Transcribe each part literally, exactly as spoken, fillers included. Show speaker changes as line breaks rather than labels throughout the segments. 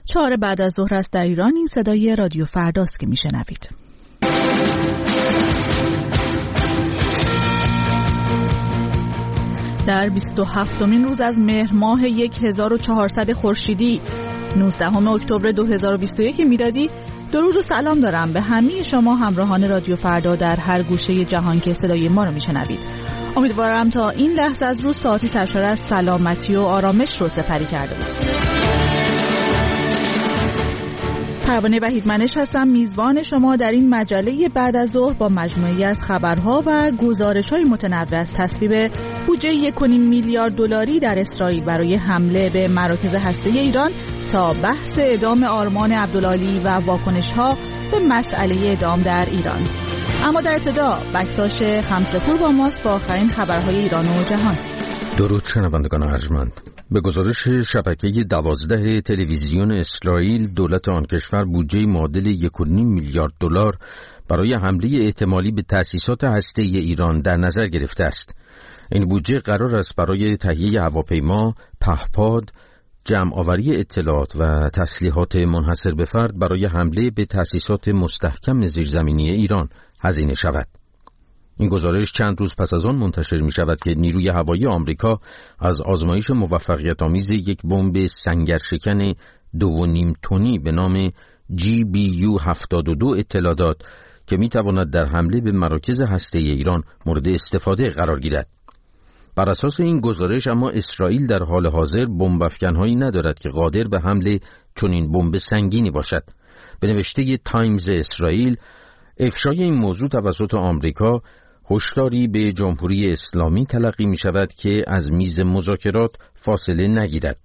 چهار بعد از ظهر است در ایران. این صدای رادیو فرداست که میشنوید. در بیست و هفتمین روز از مهر ماه هزار و چهارصد خورشیدی نوزدهم اکتبر دو هزار و بیست و یک میلادی درود و سلام دارم به همه شما همراهان رادیو فردا در هر گوشه جهان که صدای ما رو میشنوید. امیدوارم تا این لحظه از روز ساعتی سرشار از سلامتی و آرامش رو سپری کرده بود. پروانه وحیدمنش هستم، میزبان شما در این مجله بعد از ظهر با مجموعه‌ای از خبرها و گزارش‌های متنوع از تصویب بودجه یک و نیم میلیارد دلاری در اسرائیل برای حمله به مراکز هسته‌ای ایران تا بحث اعدام آرمان عبدالعالی و واکنش‌ها به مسئله اعدام در ایران. اما در ابتدا بکتاش خمسه‌پور با ماست با آخرین خبرهای ایران و جهان.
درود شنوندگان ارجمند. به گزارش شبکه دوازده تلویزیون اسرائیل، دولت آن کشور بودجه معادل یک و نیم میلیارد دلار برای حمله احتمالی به تأسیسات هسته‌ای ایران در نظر گرفته است. این بودجه قرار است برای تهیه هواپیما، پهپاد، جمع آوری اطلاعات و تسلیحات منحصر به فرد برای حمله به تأسیسات مستحکم زیرزمینی ایران هزینه شود. این گزارش چند روز پس از آن منتشر می شود که نیروی هوایی آمریکا از آزمایش موفقیت آمیز یک بمب سنگرشکن دو و نیم تنی به نام جی بی یو هفتاد و دو اطلاع داد که می تواند در حمله به مراکز هسته‌ای ایران مورد استفاده قرار گیرد. بر اساس این گزارش اما اسرائیل در حال حاضر بمب افکن‌هایی ندارد که قادر به حمله چنین بمب سنگینی باشد. به نوشته تایمز اسرائیل، افشای این موضوع توسط آمریکا هشداری به جمهوری اسلامی تلقی می شود که از میز مذاکرات فاصله نگیرد.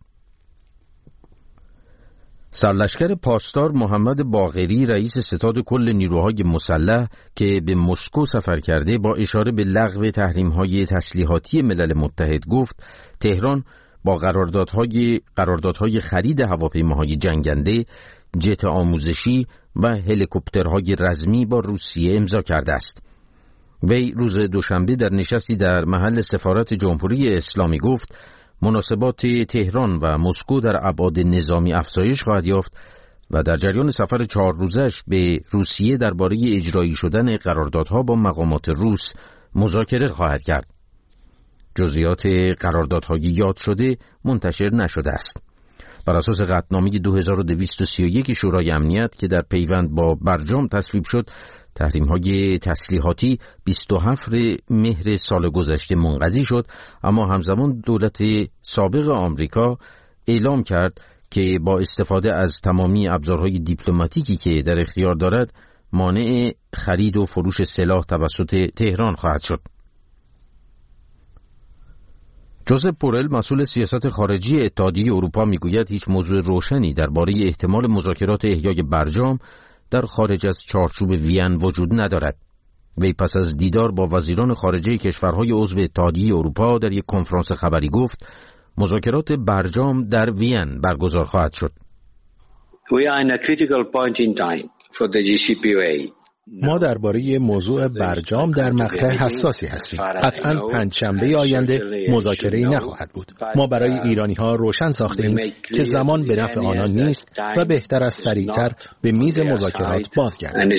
سرلشکر پاسدار محمد باقری، رئیس ستاد کل نیروهای مسلح که به مسکو سفر کرده، با اشاره به لغو تحریم‌های تسلیحاتی ملل متحد گفت تهران با قراردادهای قراردادهای خرید هواپیماهای جنگنده، جت آموزشی و هلیکوپترهای رزمی با روسیه امضا کرده است. وی روز دوشنبه در نشستی در محل سفارت جمهوری اسلامی گفت مناسبات تهران و مسکو در ابعاد نظامی افزایش خواهد یافت و در جریان سفر چهار روزش به روسیه درباره اجرایی شدن قراردادها با مقامات روس مذاکره خواهد کرد. جزئیات قراردادهای یاد شده منتشر نشده است. بر اساس قطعنامه دو هزار و دویست و سی و یک شورای امنیت که در پیوند با برجام تصویب شد، تحریم‌های تسلیحاتی بیست و هفتم مهر سال گذشته منقضی شد، اما همزمان دولت سابق آمریکا اعلام کرد که با استفاده از تمامی ابزارهای دیپلماتیکی که در اختیار دارد مانع خرید و فروش سلاح توسط تهران خواهد شد. جوزف بورل، مسئول سیاست خارجی اتحادیه اروپا، میگوید هیچ موضوع روشنی درباره احتمال مذاکرات احیای برجام در خارج از چارچوب وین وجود ندارد. وی پس از دیدار با وزیران خارجه کشورهای عضو اتحادیه اروپا در یک کنفرانس خبری گفت مذاکرات برجام در وین برگزار خواهد شد.
We are in a critical point in time for the جی سی پی او ای.
ما درباره موضوع برجام در مقطع حساسی هستیم. قطعاً پنجشنبه آینده مذاکره‌ای نخواهد بود. ما برای ایرانی‌ها روشن ساختیم که زمان به نفع آنان نیست و بهتر است سریعتر به میز مذاکرات بازگردیم.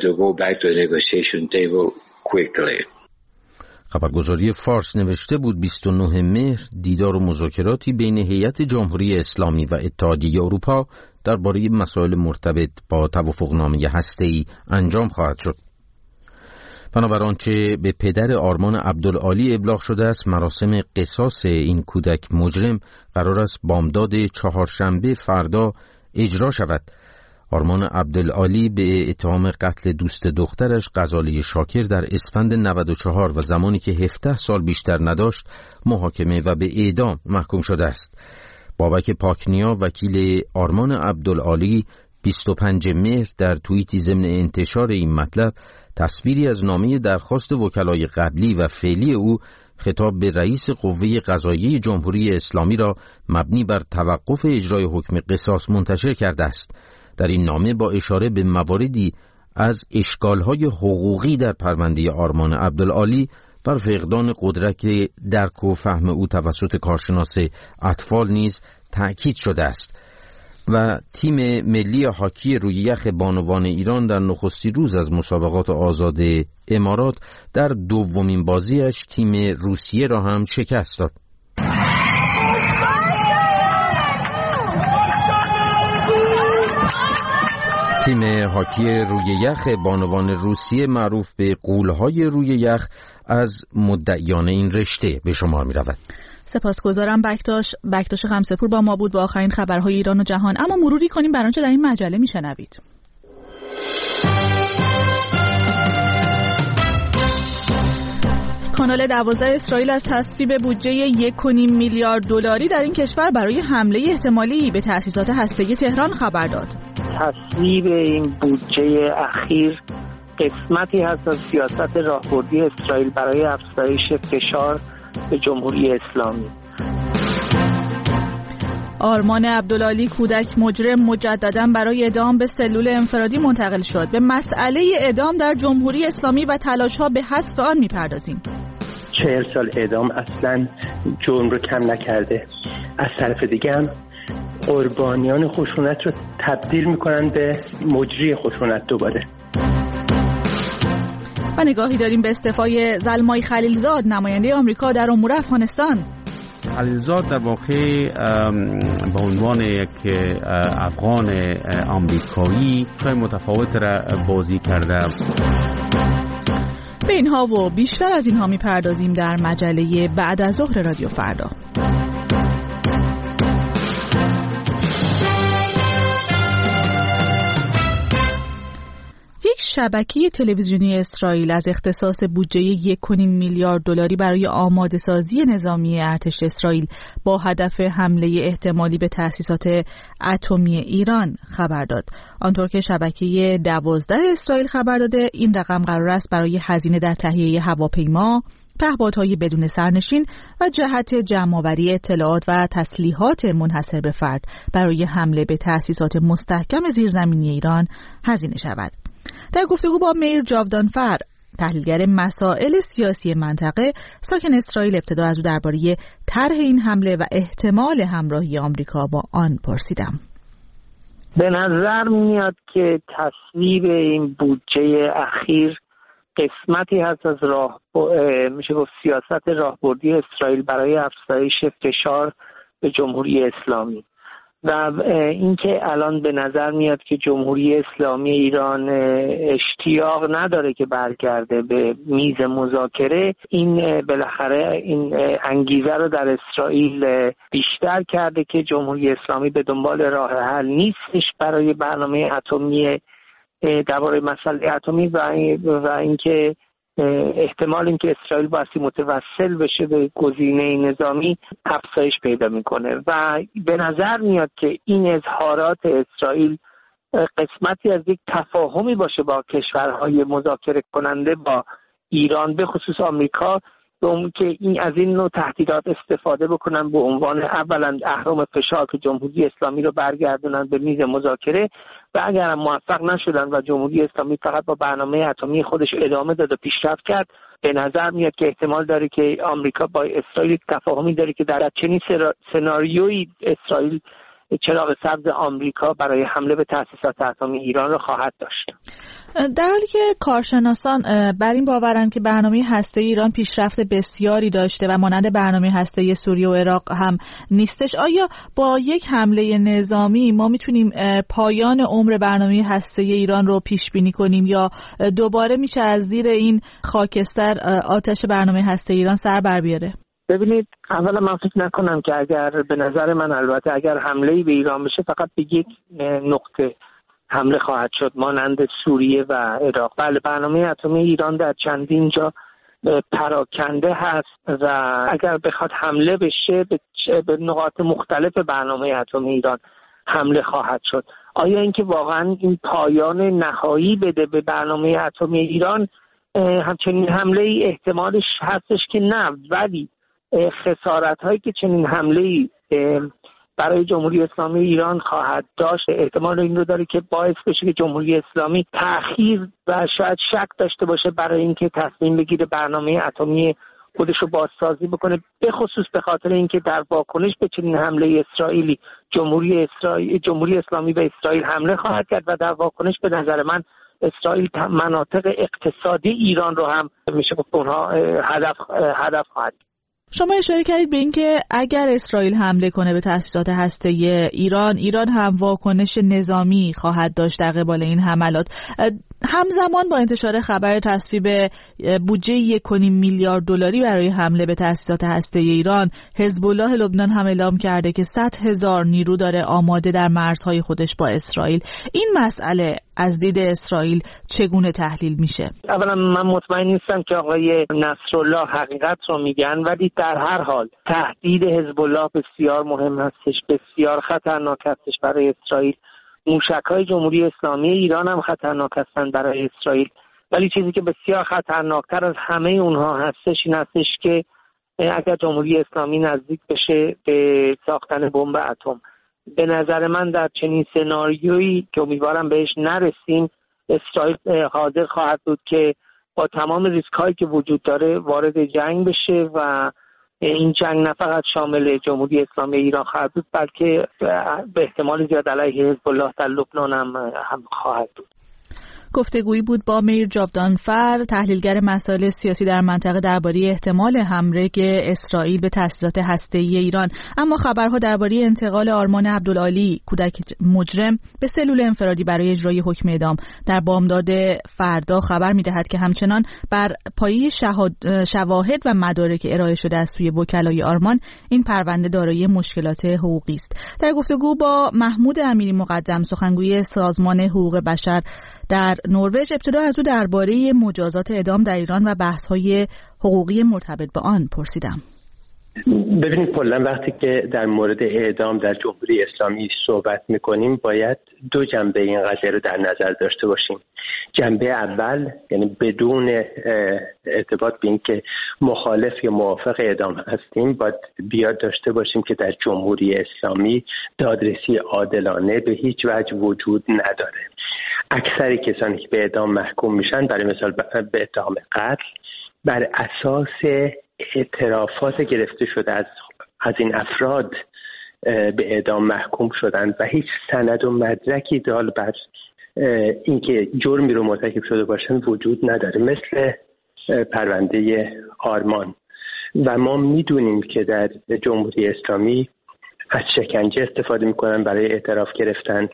خبرگزاری فارس نوشته بود بیست و نه مهر دیدار و مذاکراتی بین هیئت جمهوری اسلامی و اتحادیه اروپا درباره مسائل مرتبط با توافقنامه هسته‌ای انجام خواهد شد. بنابر آنچه به پدر آرمان عبدالعالی ابلاغ شده است، مراسم قصاص این کودک مجرم قرار است بامداد چهارشنبه فردا اجرا شود. آرمان عبدالعالی به اتهام قتل دوست دخترش غزاله شاکر در اسفند نود و چهار و زمانی که هفده سال بیشتر نداشت محاکمه و به اعدام محکوم شده است. بابک پاکنیا، وکیل آرمان عبدالعالی، بیست و پنجم مهر در توییتی ضمن انتشار این مطلب تصویری از نامه درخواست وکلای قبلی و فعلی او خطاب به رئیس قوه قضاییه جمهوری اسلامی را مبنی بر توقف اجرای حکم قصاص منتشر کرده است. در این نامه با اشاره به مواردی از اشکال‌های حقوقی در پرونده آرمان عبدالعالی بر فقدان قدرت درک و فهم او توسط کارشناس اطفال نیز تأکید شده است. و تیم ملی هاکی روی یخ بانوان ایران در نخستی روز از مسابقات آزاد امارات در دومین بازیش تیم روسیه را هم شکست داد. تیم هاکی روی یخ بانوان روسیه معروف به غول‌های روی یخ از مدعیان این رشته به شمار می رود.
سپاسگزارم. بکتاش بکتاش خمسه‌پور با ما بود با آخرین خبرهای ایران و جهان. اما مروری کنیم بر آنچه در این مجله میشنوید. کانال دوازده اسرائیل از تصویب بودجه یک و نیم میلیارد دلاری در این کشور برای حمله احتمالی به تأسیسات هسته‌ای تهران خبر داد.
تصویب این بودجه اخیر قسمتی هست از سیاست راهبردی اسرائیل برای افزایش فشار به جمهوری اسلامی.
آرمان عبدالعالی کودک مجرم مجدداً برای اعدام به سلول انفرادی منتقل شد. به مسئله اعدام در جمهوری اسلامی و تلاش‌ها به حذف آن می‌پردازیم.
چهل سال اعدام اصلاً جرم رو کم نکرده. از طرف دیگه هم قربانیان خشونت رو تبدیل می‌کنن به مجری خشونت دوباره.
و نگاهی داریم به استعفای زلمای خلیلزاد نماینده آمریکا در امور افغانستان.
خلیلزاد در واقع به عنوان یک افغان آمریکایی خیلی متفاوت را بازی کرده.
به اینها و بیشتر از اینها میپردازیم در مجله بعد از ظهر رادیو فردا. یک شبکه تلویزیونی اسرائیل از اختصاص بودجه یک و نیم میلیارد دلاری برای آماده سازی نظامی ارتش اسرائیل با هدف حمله احتمالی به تأسیسات اتمی ایران خبر داد. آنطور که شبکه دوازده اسرائیل خبر داده، این رقم قرار است برای هزینه در تهیه هواپیما، پهپادهای بدون سرنشین و جهت جمع‌آوری اطلاعات و تسلیحات منحصر به فرد برای حمله به تأسیسات مستحکم زیرزمینی ایران هزینه شود. در گفتگو با میر جاودانفر، تحلیلگر مسائل سیاسی منطقه ساکن اسرائیل، ابتدا از او درباره طرح این حمله و احتمال همراهی آمریکا با آن پرسیدم.
به نظر میاد که تصویب این بودجه اخیر قسمتی هست از راه میشه گفت سیاست راهبردی اسرائیل برای افزایش فشار به جمهوری اسلامی و اینکه الان به نظر میاد که جمهوری اسلامی ایران اشتیاق نداره که برگرده به میز مذاکره. این بالاخره این انگیزه رو در اسرائیل بیشتر کرده که جمهوری اسلامی به دنبال راه حل نیستش برای برنامه اتمی درباره مسئله اتمی و اینکه احتمال اینکه اسرائیل بایستی متوسل بشه به گزینه نظامی افزایش پیدا میکنه و به نظر میاد که این اظهارات اسرائیل قسمتی از یک تفاهمی باشه با کشورهای مذاکره کننده با ایران، به خصوص آمریکا، به اون که این از این نوع تهدیدات استفاده بکنن به عنوان اولا اهرم فشار که جمهوری اسلامی رو برگردونن به میز مذاکره و اگر هم موفق نشدن و جمهوری اسلامی فقط با برنامه اتمی خودش ادامه داد و پیشرفت کرد، به نظر میاد که احتمال داره که آمریکا با اسرائیل تفاهمی داره که در چنین سناریویی اسرائیل چراغ سبز آمریکا برای حمله به تأسیسات اتمی ایران را خواهد داشت.
در حالی که کارشناسان بر این باورند که برنامه هسته‌ای ایران پیشرفت بسیاری داشته و مانند برنامه هسته‌ای سوریه و عراق هم نیستش، آیا با یک حمله نظامی ما میتونیم پایان عمر برنامه هسته‌ای ایران رو پیش بینی کنیم یا دوباره میشه از زیر این خاکستر آتش برنامه هسته‌ای ایران سر بر بیاره؟
ببینید، اولا من فکر نکنم که اگر به نظر من البته اگر حمله‌ای به ایران بشه فقط به یک نقطه حمله خواهد شد مانند سوریه و عراق. بله، برنامه اتمی ایران در چندین جا پراکنده هست و اگر بخواد حمله بشه به نقاط مختلف برنامه اتمی ایران حمله خواهد شد. آیا اینکه واقعا این پایان نهایی بده به برنامه اتمی ایران همچنین حمله احتمالش هستش که نه، ولی خسارت هایی که چنین حمله برای جمهوری اسلامی ایران خواهد داشت احتمال این رو داره که باعث بشه که جمهوری اسلامی تأخیر و شاید شک داشته باشه برای اینکه تصمیم بگیره برنامه اتمی خودش رو بازسازی بکنه، به خصوص به خاطر اینکه در واکنش به چنین حمله اسرائیلی جمهوری اسرائیل جمهوری اسلامی به اسرائیل حمله خواهد کرد و در واکنش به نظر من اسرائیل مناطق اقتصادی ایران رو هم میشه گفت اونها هدف هدف خواهد.
شما اشاره کردید به اینکه اگر اسرائیل حمله کنه به تأسیسات هسته‌ای ایران، ایران هم واکنش نظامی خواهد داشت در قبال این حملات. همزمان با انتشار خبر تصویب بودجه یک و نیم میلیارد دلاری برای حمله به تأسیسات هسته‌ای ایران، حزب الله لبنان هم اعلام کرده که صد هزار نیرو داره آماده در مرزهای خودش با اسرائیل. این مسئله از دید اسرائیل چگونه تحلیل میشه؟
اولا من مطمئن نیستم که آقای نصرالله حقیقت رو میگن، ولی در هر حال تهدید حزب الله بسیار مهم هستش، بسیار خطرناک هستش برای اسرائیل. موشک‌های جمهوری اسلامی ایران هم خطرناک هستند برای اسرائیل، ولی چیزی که بسیار خطرناکتر از همه اونها هستش این هستش که اگر جمهوری اسلامی نزدیک بشه به ساختن بمب اتم، به نظر من در چنین سناریویی که امیدوارم بهش نرسیم، اسرائیل حاضر خواهد بود که با تمام ریسک‌هایی که وجود داره وارد جنگ بشه و این جنگ نه فقط شامل جمهوری اسلامی ایران خواهد بود، بلکه به احتمال زیاد علیه حزب الله در لبنان هم, هم خواهد بود.
گفتگویی بود با میر جاودانفر، تحلیلگر مسائل سیاسی در منطقه، درباره احتمال حمله اسرائیل به تأسیسات هسته‌ای ایران. اما خبرها درباره انتقال آرمان عبدالعالی، کودک مجرم، به سلول انفرادی برای اجرای حکم اعدام در بامداد فردا خبر می‌دهد که همچنان بر پایه شواهد و مدارک ارائه شده از سوی وکلای آرمان، این پرونده دارای مشکلات حقوقی است. در گفتگو با محمود امیری مقدم، سخنگوی سازمان حقوق بشر در نروژ، ابتدا از او درباره مجازات اعدام در ایران و بحث‌های حقوقی مرتبط با آن پرسیدم.
ببینید کلا وقتی که در مورد اعدام در جمهوری اسلامی صحبت می‌کنیم باید دو جنبه این قضیه رو در نظر داشته باشیم. جنبه اول یعنی بدون ارتباط به این که مخالف یا موافق اعدام هستیم، باید بیاد داشته باشیم که در جمهوری اسلامی دادرسی عادلانه به هیچ وجه وجود نداره. اکثر کسانی که به اعدام محکوم میشن، برای مثال به اتهام قتل، بر اساس اعترافات گرفته شده از از این افراد به اعدام محکوم شدن و هیچ سند و مدرکی دال بر اینکه جرمی رو مرتکب شده باشن وجود نداره، مثل پرونده آرمان. و ما میدونیم که در جمهوری اسلامی از شکنجه استفاده میکنن برای اعتراف گرفتن.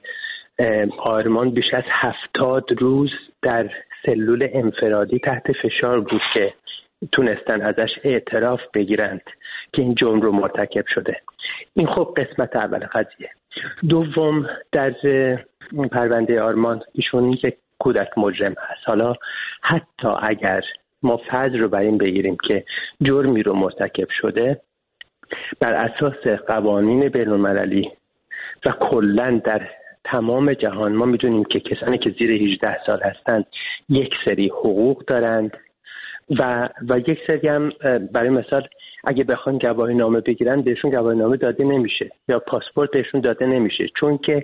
آرمان بیش از هفتاد روز در سلول انفرادی تحت فشار بود که تونستن ازش اعتراف بگیرند که این جرم رو مرتکب شده. این خب قسمت اول قضیه. دوم، در پرونده آرمان ایشون یک کودک مجرم هست. حالا حتی اگر ما فرض رو بر این بگیریم که جرمی رو مرتکب شده، بر اساس قوانین بین‌المللی و کلاً در تمام جهان ما میدونیم که کسانی که زیر هجده سال هستند یک سری حقوق دارند و و یک سری هم برای مثال اگه بخوان گواهی نامه بگیرن بهشون گواهی نامه داده نمیشه یا پاسپورت بهشون داده نمیشه، چون که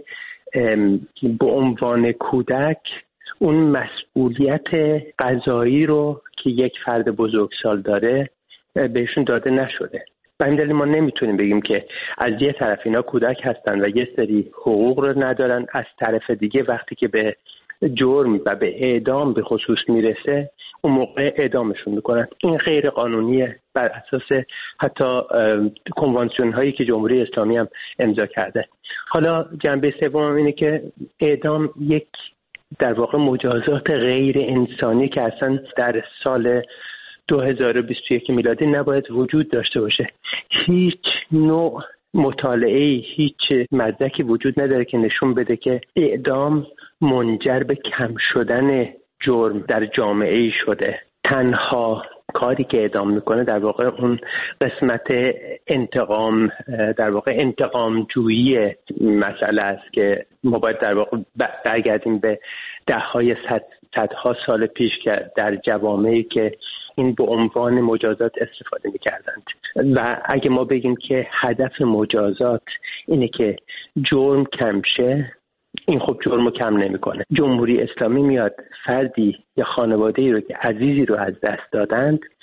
به عنوان کودک اون مسئولیت قضایی رو که یک فرد بزرگسال داره بهشون داده نشده. به این دلیل ما نمیتونیم بگیم که از یه طرف اینا کودک هستن و یه سری حقوق رو ندارن، از طرف دیگه وقتی که به جرم و به اعدام به خصوص میرسه اون موقع اعدامشون میکنن. این غیر قانونیه بر اساس حتی کنوانسیون هایی که جمهوری اسلامی هم امضا کرده. حالا جنبه سوم اینه که اعدام یک در واقع مجازات غیر انسانی که اصلا در سال دو هزار و بیست و یک میلادی نباید وجود داشته باشه. هیچ نوع مطالعه، هیچ مدرکی وجود نداره که نشون بده که اعدام منجر به کم شدن جرم در جامعه شده. تنها کاری که اعدام میکنه در واقع اون قسمت انتقام، در واقع انتقام جویی مسئله است که ما باید در واقع برگردیم به ده های صد صدها سال پیش که در جوامعی که این به عنوان مجازات استفاده می‌کردند. و اگه ما بگیم که هدف مجازات اینه که جرم کم شه، این خب جرمو کم نمی‌کنه. جمهوری اسلامی میاد فردی یا خانواده‌ای رو که عزیزی رو از دست دادند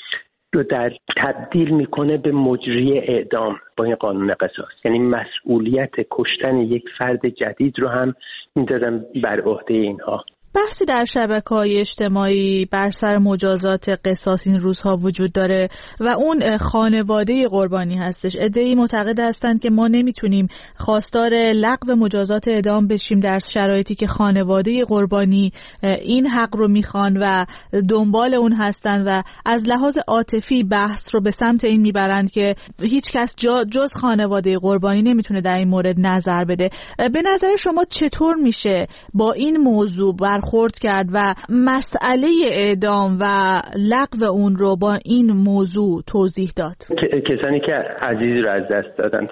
رو در تبدیل میکنه به مجری اعدام با این قانون قصاص. یعنی مسئولیت کشتن یک فرد جدید رو هم میذارن بر عهده اینها.
بحثی در شبکه‌های اجتماعی بر سر مجازات قصاص این روزها وجود داره و اون خانواده قربانی هستش. عده‌ای معتقد هستند که ما نمیتونیم خواستار لغو مجازات اعدام بشیم در شرایطی که خانواده قربانی این حق رو میخوان و دنبال اون هستن و از لحاظ عاطفی بحث رو به سمت این میبرند که هیچ کس جز خانواده قربانی نمیتونه در این مورد نظر بده. به نظر شما چطور میشه با این موضوع برخورد کرد و مسئله اعدام و لغو اون رو با این موضوع توضیح داد؟
کسانی که عزیز رو از دست دادن،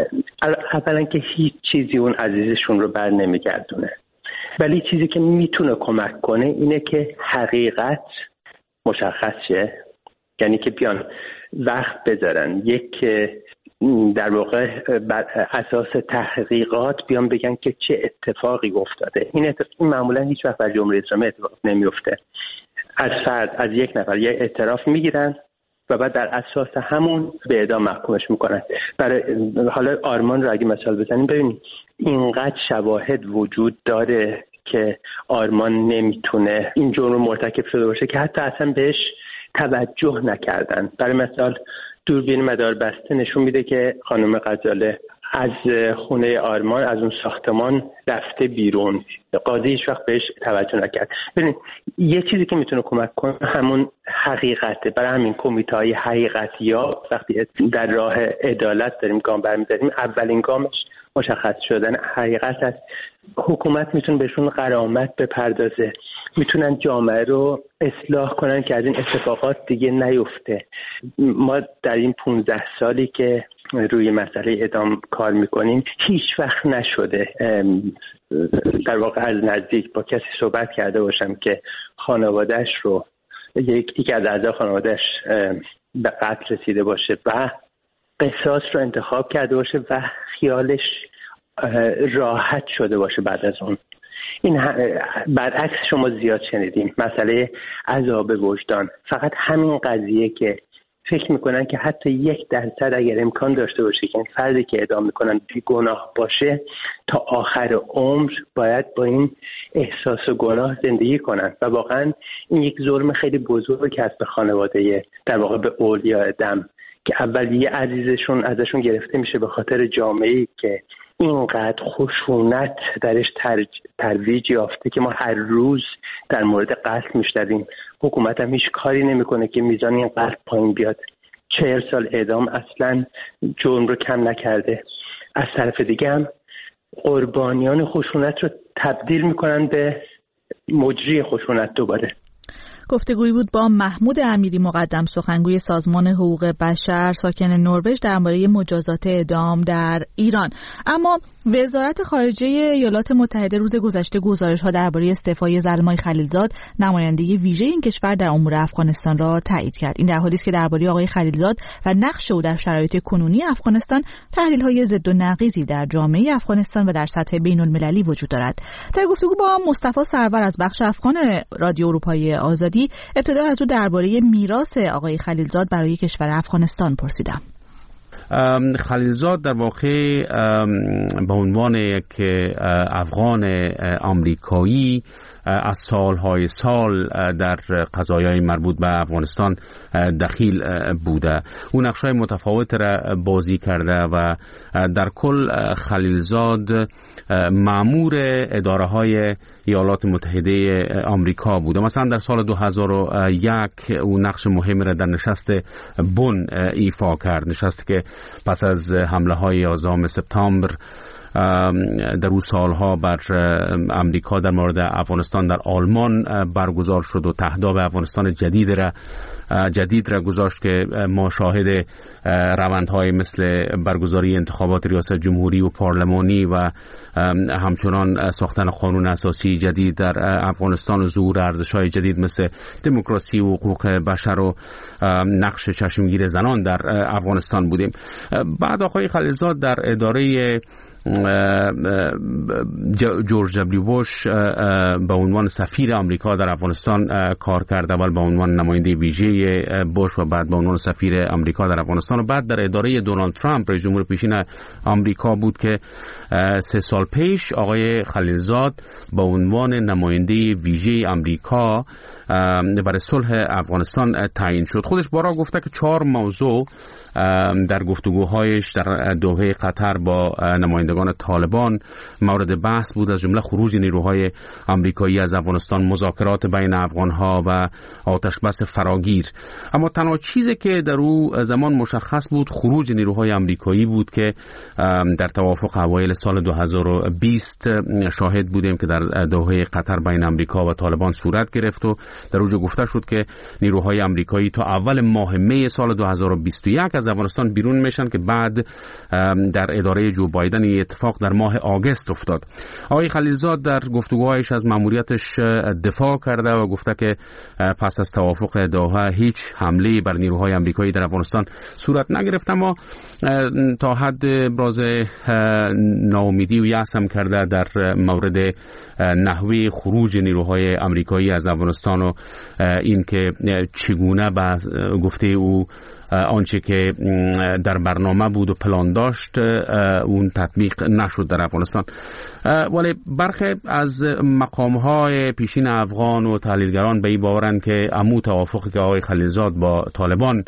اولا که هیچ چیزی اون عزیزشون رو بر نمیگردونه، ولی چیزی که میتونه کمک کنه اینه که حقیقت مشخص شه. یعنی که بیان وقت بذارن، یک در واقع بر اساس تحقیقات بیان بگن که چه اتفاقی افتاده. این اتفاق معمولا هیچ وقت در جمهوری اسلامی اتفاق نمیفته. از فرد، از یک نفر یه اعتراف میگیرن و بعد در اساس همون به اعدام محکومش میکنن. برای حالا آرمان رو اگه مثال بزنیم، ببینید اینقدر شواهد وجود داره که آرمان نمیتونه این جرم رو مرتکب شده باشه که حتی اصلا بهش توجه نکردن. برای مثال دوربین مدار بسته نشون میده که خانم غزاله از خونه آرمان، از اون ساختمان رفته بیرون. قاضی هیچ وقت بهش توجه نکرد. ببینید یه چیزی که میتونه کمک کنه همون حقیقته. برای همین کمیته‌های حقیقتی‌ها وقتی در راه عدالت داریم گام برمی‌داریم، اولین گامش مشخص شدن حقیقت است. حکومت میتونه بهشون غرامت بپردازه، میتونن جامعه رو اصلاح کنن که از این اتفاقات دیگه نیفته. ما در این پونزده سالی که روی مسئله اعدام کار میکنیم هیچ وقت نشده در واقع از نزدیک با کسی صحبت کرده باشم که خانوادهش رو، یکی از اعضای خانوادهش به قتل رسیده باشه و قصاص رو انتخاب کرده باشه و خیالش راحت شده باشه بعد از اون. این برعکس شما زیاد شنیدیم مسئله عذاب وجدان. فقط همین قضیه که فکر میکنن که حتی یک درصد اگر امکان داشته باشه که این فردی که اعدام میکنن بیگناه باشه، تا آخر عمر باید با این احساس و گناه زندگی کنن و واقعا این یک ظلم خیلی بزرگ هست به خانواده، در واقع به اولیاء دم، که اول یه عزیزشون ازشون گرفته میشه به خاطر جامعه‌ای که اینقدر خشونت درش ترویج یافته که ما هر روز در مورد قتل میشنویم. حکومت هم هیچ کاری نمیکنه که میزان این قتل پایین بیاد. چهل سال اعدام اصلا جرم رو کم نکرده. از طرف دیگه هم قربانیان خشونت رو تبدیل میکنن به مجری خشونت دوباره.
گفتگویی بود با محمود امیری، مقدم سخنگوی سازمان حقوق بشر ساکن نروژ، درباره مجازات اعدام در ایران. اما وزارت خارجه ایالات متحده روز گذشته گزارش‌ها درباره استعفای زلمای خلیلزاد، نماینده ویژه این کشور در امور افغانستان را تایید کرد. این در حالی است که درباره آقای خلیلزاد و نقش او در شرایط کنونی افغانستان تحلیل‌های ضد و نقیضی در جامعه افغانستان و در سطح بین‌المللی وجود دارد. در گفتگو با مصطفی سرور از بخش افغان رادیو اروپای آزادی، ابتدا از او درباره میراث آقای خلیلزاد برای کشور افغانستان پرسیدم.
خلیلزاد در واقع به عنوان یک افغان آمریکایی از سالهای سال در قضایای مربوط به افغانستان دخیل بوده. او نقش‌های متفاوت را بازی کرده و در کل خلیلزاد مأمور اداره‌های ایالات متحده آمریکا بوده. مثلا در سال دو هزار و یک او نقش مهمی را در نشست بن ایفا کرد، نشستی که پس از حمله‌های یازدهم سپتامبر در اون سالها بر امریکا در مورد افغانستان در آلمان برگزار شد و تهداب افغانستان جدید را جدید را گذاشت که ما شاهد روندهای مثل برگزاری انتخابات ریاست جمهوری و پارلمانی و همچنان ساختن قانون اساسی جدید در افغانستان و ظهور ارزش‌های جدید مثل دموکراسی و حقوق بشر و نقش چشمگیر زنان در افغانستان بودیم. بعد آقای خلیلزاد در اداره جورج دبلیو بوش به عنوان سفیر آمریکا در افغانستان کار کرد، اول به عنوان نماینده ویژه بوش و بعد به عنوان سفیر آمریکا در افغانستان و بعد در اداره دونالد ترامپ رئیس جمهور پیشین آمریکا بود که سه سال پیش آقای خلیلزاد به عنوان نماینده ویژه آمریکا برای صلح افغانستان تعیین شد. خودش بارها گفته که چهار موضوع در گفتگوهایش در دوحه قطر با نمایندگان طالبان مورد بحث بود، از جمله خروج نیروهای آمریکایی از افغانستان، مذاکرات بین افغانها و آتش بس فراگیر. اما تنها چیزی که در او زمان مشخص بود خروج نیروهای آمریکایی بود که در توافق اوایل سال دو هزار و بیست شاهد بودیم که در دوحه قطر بین آمریکا و طالبان صورت گرفت و در اونجا گفته شد که نیروهای آمریکایی تا اول ماه می سال دو هزار و بیست و یک از افغانستان بیرون میشن که بعد در اداره جو بایدن این اتفاق در ماه آگوست افتاد. آقای خلیلزاد در گفتگوهایش از ماموریتش دفاع کرده و گفته که پس از توافق دوحه هیچ حمله بر نیروهای آمریکایی در افغانستان صورت نگرفت، اما تا حد ابراز ناامیدی و یأس هم کرده در مورد نحوه خروج نیروهای آمریکایی از افغانستان و این که چگونه به گفته او آنچه که در برنامه بود و پلان داشت اون تطبیق نشد در افغانستان. ولی برخی از مقام‌های پیشین افغان و تحلیلگران به این باورند که عمو توافقی که آقای خلیلزاد با طالبان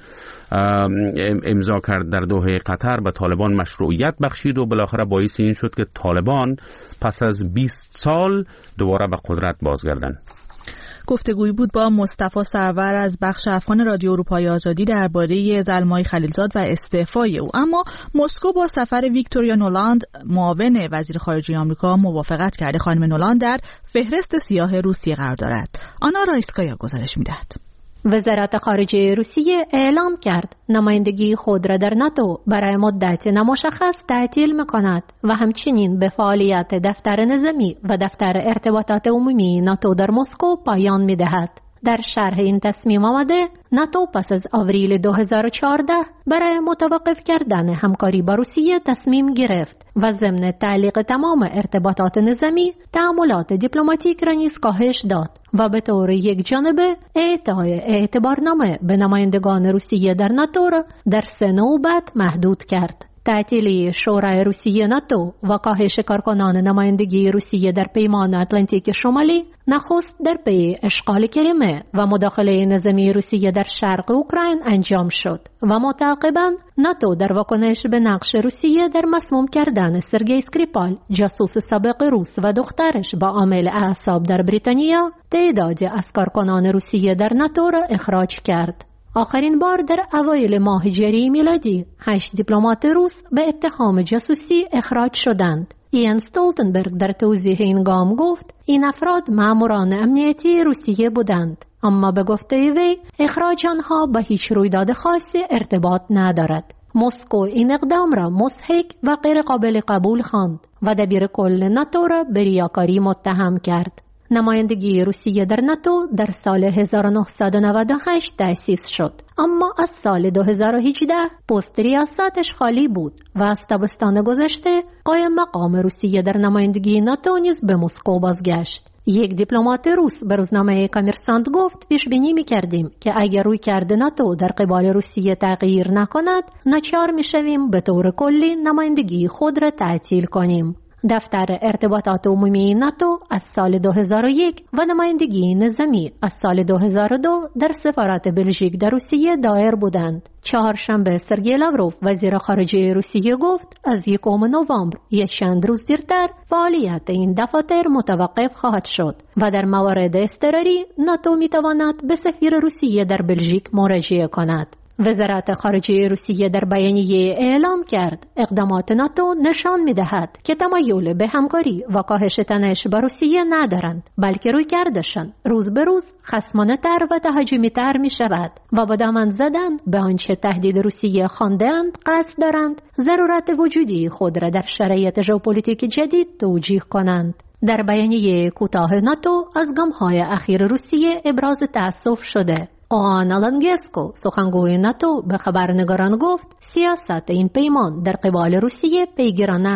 امضا کرد در دوحه قطر به طالبان مشروعیت بخشید و بالاخره باعث این شد که طالبان پس از بیست سال دوباره به قدرت بازگردند.
گفتگویی بود با مصطفی سرور از بخش افغان رادیو اروپای آزادی درباره زلمای خلیلزاد و استعفای او. اما مسکو با سفر ویکتوریا نولاند معاون وزیر خارجه آمریکا موافقت کرده. خانم نولاند در فهرست سیاه روسیه قرار دارد. آنا رایسکایا گزارش می‌دهد.
وزارت خارجه روسیه اعلام کرد نمایندگی خود را در ناتو برای مدت نامشخص تعطیل می‌کند و همچنین به فعالیت دفتر نظامی و دفتر ارتباطات عمومی ناتو در مسکو پایان می‌دهد. در شرح این تصمیم آمده ناتو پس از آوریل دو هزار و چهارده برای متوقف کردن همکاری با روسیه تصمیم گرفت و ضمن تعلیق تمام ارتباطات نظامی تعاملات دیپلماتیک را نیز کاهش داد و به طور یک جانبه اعطای اعتبارنامه به نمایندگان روسیه در ناتو را در سه نوبت محدود کرد. تعطیلی شورای روسیه ناتو و کاهش کارکنان نمایندگی روسیه در پیمان اتلانتیک شمالی نخست در پی اشغال کریمه و مداخله نظامی روسیه در شرق اوکراین انجام شد و متعاقباً ناتو در واکنش به نقش روسیه در مسموم کردن سرگئی اسکریپال جاسوس سابق روس و دخترش با عامل اعصاب در بریتانیا تعدادی از کارکنان روسیه در ناتو را اخراج کرد. آخرین بار در اوایل ماه ژوئیه میلادی هشت دیپلمات روس به اتهام جاسوسی اخراج شدند. ایان استولتنبرگ در توضیح این گام گفت این افراد ماموران امنیتی روسیه بودند، اما به گفته وی اخراج آنها با هیچ رویداد خاصی ارتباط ندارد. مسکو این اقدام را مضحک و غیر قابل قبول خواند و دبیر کل ناتو را به ریاکاری متهم کرد. نمایندگی روسیه در ناتو در سال هزار و نهصد و نود و هشت تأسیس شد، اما از سال دو هزار و هجده پست ریاستش خالی بود و از تابستان گذشته قایم مقام روسیه در نمایندگی ناتو نیز به مسکو بازگشت. یک دیپلمات روس به روزنامه کامرسانت گفت پیش بینی می‌کردیم که اگر روی کرده ناتو در قبال روسیه تغییر نکند ناچار می‌شویم به طور کلی نمایندگی خود را تعطیل کنیم. دفتر ارتباطات عمومی ناتو از سال دو هزار و یک و نمایندگی نظامی از سال دو هزار و دو در سفارت بلژیک در روسیه دایر بودند. چهارشنبه سرگئی لاوروف وزیر خارجه روسیه گفت از یکم نوامبر یک چند روز دیرتر فعالیت این دفاتر متوقف خواهد شد و در موارد اضطراری ناتو میتواند به سفیر روسیه در بلژیک مراجعه کند. وزارت خارجه روسیه در بیانیه اعلام کرد اقدامات ناتو نشان می‌دهد که تمایل به همکاری و کاهش تنش با روسیه ندارند، بلکه رویکردشان روز به روز خصمانه‌تر و تهاجمی‌تر می‌شود و با دامن زدن به آنچه تهدید روسیه خوانده‌اند قصد دارند ضرورت وجودی خود را در شرایط ژئوپلیتیک جدید توجیه کنند. در بیانیه کوتاه ناتو از گام‌های اخیر روسیه ابراز تأسف شده. آنا لانگسکو سخنگوی ناتو به خبرنگاران گفت سیاست این پیمان در قبال روسیه پیگیرانه است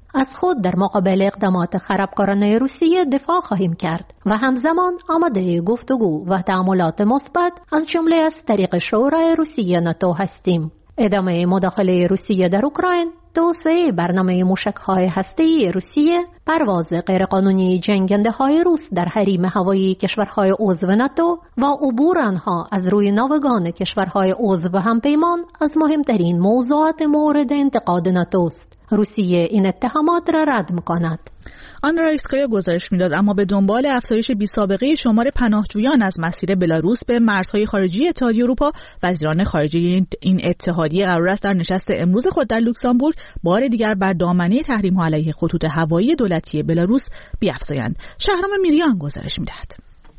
از خود در مقابل اقدامات خرابکارانه روسیه دفاع خواهیم کرد و همزمان آماده گفتگو و تعاملات مثبت از جمله از طریق شورای روسیه ناتو هستیم. ادامه مداخله روسیه در اوکراین، توسعه برنامه موشک‌های هسته‌ای روسیه، پرواز غیرقانونی جنگنده‌های روس در حریم هوایی کشورهای عضو ناتو و عبور آنها از روی ناوگان کشورهای عضو همپیمان از مهمترین موضوعات مورد انتقاد ناتو است. روسیه این اتهامات را رد می‌کند.
آنا رایسکایا گزارش میداد اما به دنبال افزایش بی‌سابقه شمار پناهجویان از مسیر بلاروس به مرزهای خارجی اتحادیه اروپا، وزیران خارجه این اتحادیه قرار است در نشست امروز خود در لوکزامبورگ بار دیگر بر دامنه تحریم‌ها علیه خطوط هوایی دولتی بلاروس بیفزایند. شهرام میریان گزارش میدهد.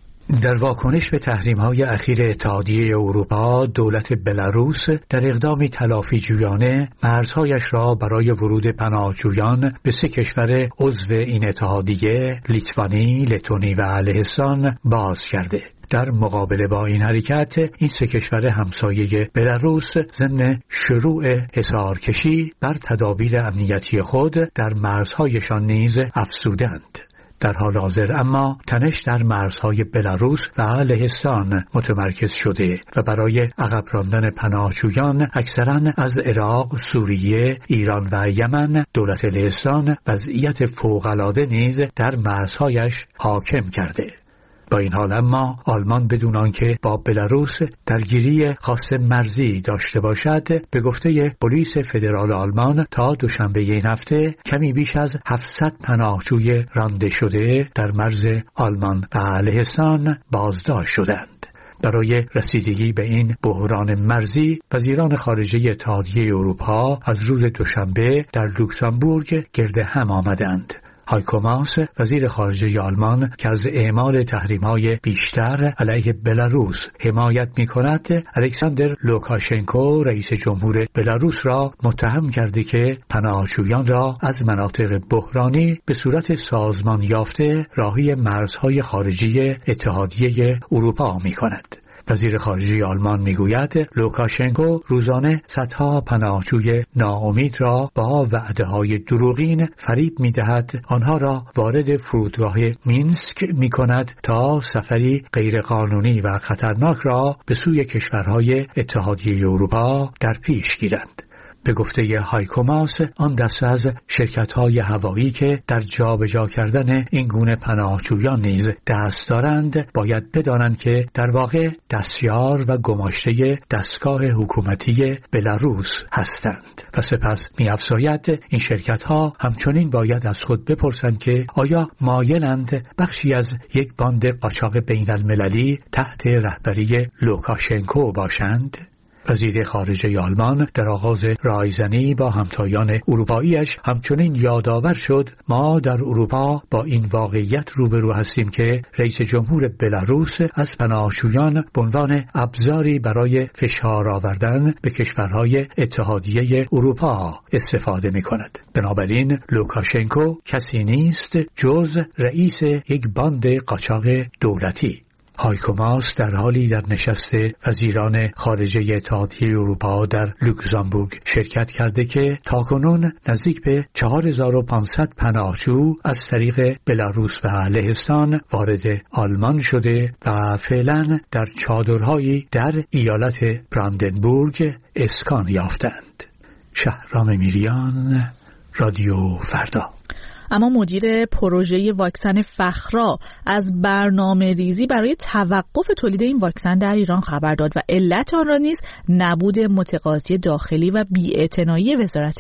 در واکنش به تحریم‌های اخیر اتحادیه اروپا، دولت بلاروس در اقدامی تلافی‌جویانه مرزهایش را برای ورود پناهجویان به سه کشور عضو این اتحادیه، لیتوانی، لتونی و لهستان باز کرده. در مقابله با این حرکت، این سه کشور همسایه بلاروس ضمن شروع حصارکشی بر تدابیر امنیتی خود در مرزهایشان نیز افزودند. در حال حاضر اما تنش در مرزهای بلاروس و لهستان متمرکز شده و برای عقب راندن پناهجویان اکثراً از عراق، سوریه، ایران و یمن، دولت لهستان وضعیت فوق‌العاده نیز در مرزهایش حاکم کرده. با این حال اما آلمان بدون آنکه با بلاروس درگیری خاص مرزی داشته باشد، به گفته پلیس فدرال آلمان تا دوشنبه این هفته کمی بیش از هفتصد پناهجوی رانده شده در مرز آلمان و لهستان بازداشت شدند. برای رسیدگی به این بحران مرزی، وزیران خارجه اتحادیه اروپا از روز دوشنبه در لوکزامبورگ گرد هم آمدند. هایکو ماس، وزیر خارجه آلمان که از اعمال تحریم‌های بیشتر علیه بلاروس حمایت می‌کند، الکساندر لوکاشنکو رئیس جمهور بلاروس را متهم کرده که پناهجویان را از مناطق بحرانی به صورت سازمان یافته راهی مرزهای خارجی اتحادیه اروپا می‌کند. وزیر خارجه آلمان میگوید لوکاشنکو روزانه صدها پناهجوی ناامید را با وعده‌های دروغین فریب می‌دهد، آنها را وارد فرودگاه مینسک می‌کند تا سفری غیرقانونی و خطرناک را به سوی کشورهای اتحادیه اروپا در پیش گیرند. به گفته هایکو ماس، آن دسته از شرکت‌های هوایی که در جابجا کردن این گونه پناهجویان نیز دست دارند، باید بدانند که در واقع دستیار و گماشته دستگاه حکومتی بلاروس هستند و سپس می‌افزاید این شرکت‌ها همچنین باید از خود بپرسند که آیا مایلند بخشی از یک باند قاچاق بین‌المللی تحت رهبری لوکاشنکو باشند؟ وزیر خارجه آلمان در آغاز رایزنی با همتایان اروپاییش همچنین یادآور شد ما در اروپا با این واقعیت روبرو هستیم که رئیس جمهور بلاروس از پناهجویان به عنوان ابزاری برای فشار آوردن به کشورهای اتحادیه اروپا استفاده می کند. بنابراین لوکاشنکو کسی نیست جز رئیس یک باند قاچاق دولتی. هایکو ماس در حالی در نشست وزیران خارجه اتحادیه اروپا در لوکزامبورگ شرکت کرده که تاکنون نزدیک به چهار هزار و پانصد پناهجو از طریق بلاروس و لهستان وارد آلمان شده و فعلا در چادرهایی در ایالت براندنبورگ اسکان یافتند. شهرام میریان، رادیو فردا.
اما مدیر پروژه واکسن فخرا از برنامه ریزی برای توقف تولید این واکسن در ایران خبر داد و علت آن را نیز نبود متقاضی داخلی و بی‌اعتنایی وزارت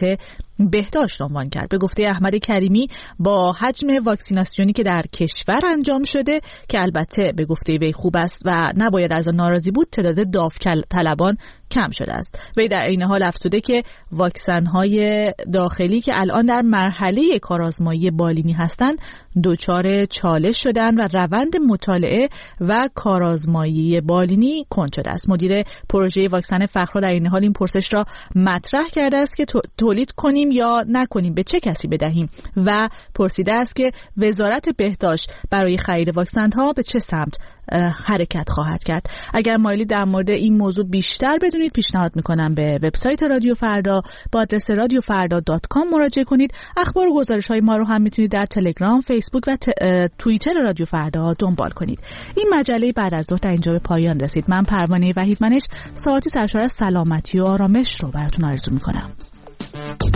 بهداشت عنوان کرد. به گفته احمد کریمی با حجم واکسیناسیونی که در کشور انجام شده که البته به گفته وی خوب است و نباید از آن ناراضی بود، تعداد داوطلبان کم شده است. وی در این حال افزوده که واکسن‌های داخلی که الان در مرحله کارآزمایی بالینی هستند دچار چالش شدن و روند مطالعه و کارآزمایی بالینی کند شده است. مدیر پروژه واکسن فخرا در این حال این پرسش را مطرح کرده است که تولید کنیم کنیم یا نکنیم، به چه کسی بدهیم و پرسیده است که وزارت بهداشت برای خرید واکسن‌ها به چه سمت حرکت خواهد کرد. اگر مایلی در مورد این موضوع بیشتر بدونید پیشنهاد میکنم به وبسایت رادیو فردا با آدرس رادیو فردا دات کام مراجعه کنید. اخبار و گزارش‌های ما رو هم میتونید در تلگرام، فیسبوک و توییتر رادیو فردا دنبال کنید. این مجله بعد از ظهر در اینجا به پایان رسید. من پروانه وحیدمنش ساعتی سرشار از سلامتی و آرامش رو براتون آرزو میکنم.